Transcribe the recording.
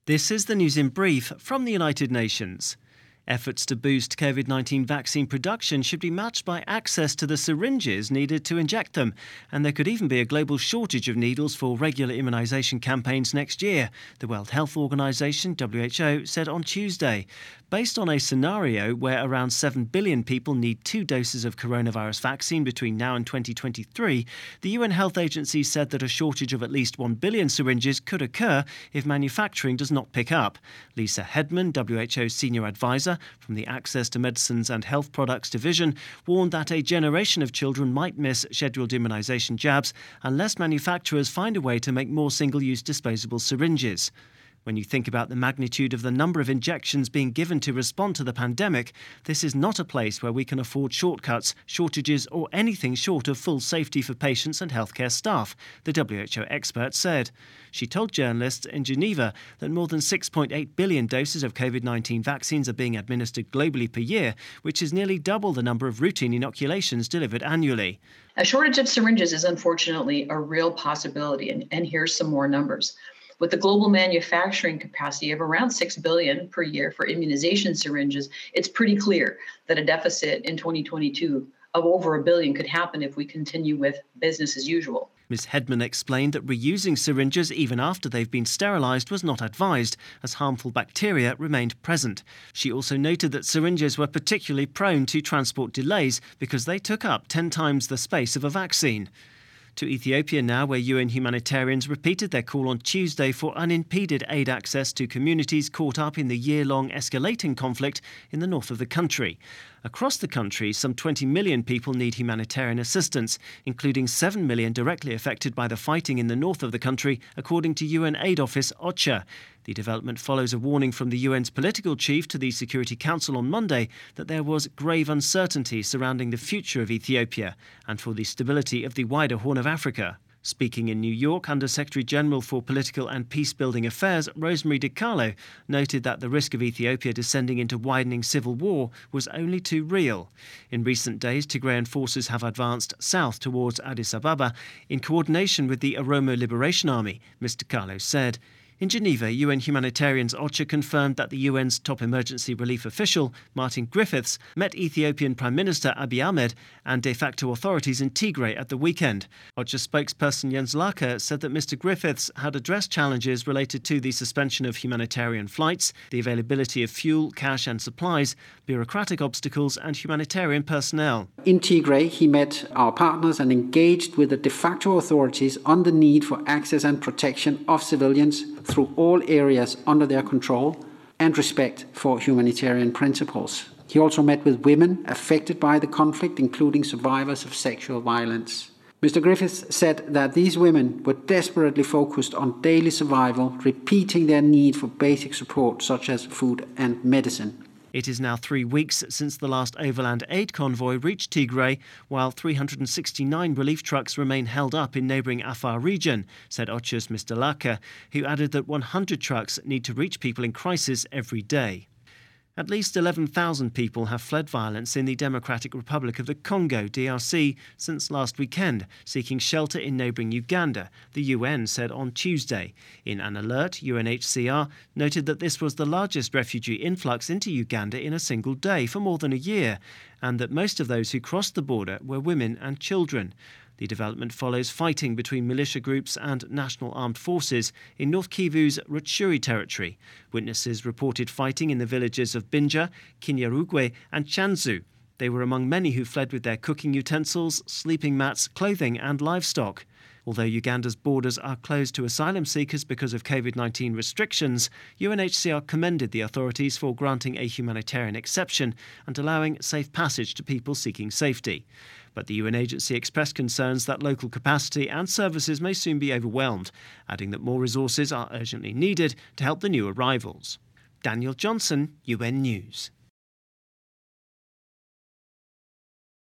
This is the news in brief from the United Nations. Efforts to boost COVID-19 vaccine production should be matched by access to the syringes needed to inject them, and there could even be a global shortage of needles for regular immunisation campaigns next year, the World Health Organization (WHO) said on Tuesday. Based on a scenario where around 7 billion people need 2 doses of coronavirus vaccine between now and 2023, the UN Health Agency said that a shortage of at least 1 billion syringes could occur if manufacturing does not pick up. Lisa Hedman, WHO's senior advisor from the Access to Medicines and Health Products Division, warned that a generation of children might miss scheduled immunisation jabs unless manufacturers find a way to make more single-use disposable syringes. When you think about the magnitude of the number of injections being given to respond to the pandemic, this is not a place where we can afford shortcuts, shortages or anything short of full safety for patients and healthcare staff, the WHO expert said. She told journalists in Geneva that more than 6.8 billion doses of COVID-19 vaccines are being administered globally per year, which is nearly double the number of routine inoculations delivered annually. A shortage of syringes is unfortunately a real possibility, and here's some more numbers. With the global manufacturing capacity of around 6 billion per year for immunization syringes, it's pretty clear that a deficit in 2022 of over 1 billion could happen if we continue with business as usual. Ms. Hedman explained that reusing syringes even after they've been sterilised was not advised, as harmful bacteria remained present. She also noted that syringes were particularly prone to transport delays because they took up 10 times the space of a vaccine. To Ethiopia now, where UN humanitarians repeated their call on Tuesday for unimpeded aid access to communities caught up in the year-long escalating conflict in the north of the country. Across the country, some 20 million people need humanitarian assistance, including 7 million directly affected by the fighting in the north of the country, according to UN aid office OCHA. The development follows a warning from the UN's political chief to the Security Council on Monday that there was grave uncertainty surrounding the future of Ethiopia and for the stability of the wider Horn of Africa. Speaking in New York, Under-Secretary General for Political and Peace-Building Affairs, Rosemary DiCarlo, noted that the risk of Ethiopia descending into widening civil war was only too real. In recent days, Tigrayan forces have advanced south towards Addis Ababa in coordination with the Oromo Liberation Army, Ms. DiCarlo said. In Geneva, UN humanitarians OCHA confirmed that the UN's top emergency relief official, Martin Griffiths, met Ethiopian Prime Minister Abiy Ahmed and de facto authorities in Tigray at the weekend. OCHA spokesperson Jens Lacher said that Mr. Griffiths had addressed challenges related to the suspension of humanitarian flights, the availability of fuel, cash and supplies, bureaucratic obstacles and humanitarian personnel. In Tigray, he met our partners and engaged with the de facto authorities on the need for access and protection of civilians through all areas under their control and respect for humanitarian principles. He also met with women affected by the conflict, including survivors of sexual violence. Mr. Griffiths said that these women were desperately focused on daily survival, repeating their need for basic support such as food and medicine. It is now 3 weeks since the last overland aid convoy reached Tigray, while 369 relief trucks remain held up in neighbouring Afar region, said OCHA's Mr. Lacher, who added that 100 trucks need to reach people in crisis every day. At least 11,000 people have fled violence in the Democratic Republic of the Congo, DRC, since last weekend, seeking shelter in neighbouring Uganda, the UN said on Tuesday. In an alert, UNHCR noted that this was the largest refugee influx into Uganda in a single day for more than a year, and that most of those who crossed the border were women and children. The development follows fighting between militia groups and national armed forces in North Kivu's Rutshuri territory. Witnesses reported fighting in the villages of Binja, Kinyarugwe and Chanzu. They were among many who fled with their cooking utensils, sleeping mats, clothing and livestock. Although Uganda's borders are closed to asylum seekers because of COVID-19 restrictions, UNHCR commended the authorities for granting a humanitarian exception and allowing safe passage to people seeking safety. But the UN agency expressed concerns that local capacity and services may soon be overwhelmed, adding that more resources are urgently needed to help the new arrivals. Daniel Johnson, UN News.